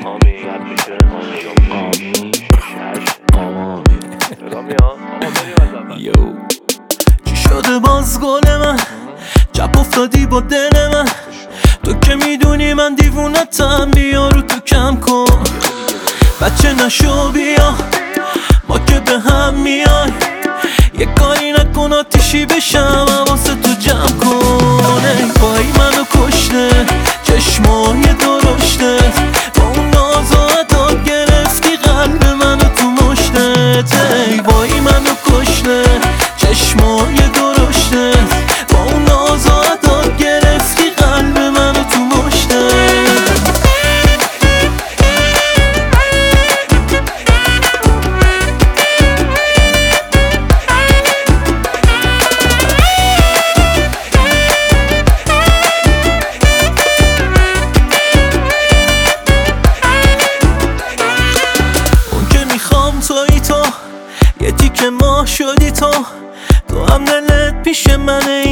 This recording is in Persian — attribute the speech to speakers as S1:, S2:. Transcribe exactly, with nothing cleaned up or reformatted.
S1: آمی رد میشه آمی آمی صدا میاد
S2: یو چی شده باز گل من چپ افتادی با دل من تو که میدونی من دیوونتم بیا رو تو کم کن بچه نشو بیا ما که به هم میای یه کاری نکن آتیشی بشم حواست تو جمع کن ای پایی منو کشته چشمای درشته با اون نازادات گرفتی قلب منو تو مشتت ای پایی منو کشته چشمای درشته با اون نازادات گرفتی قلب منو تو مشتت تویی تو یه تیکه ما شدی تو تو هم دلت پیش منه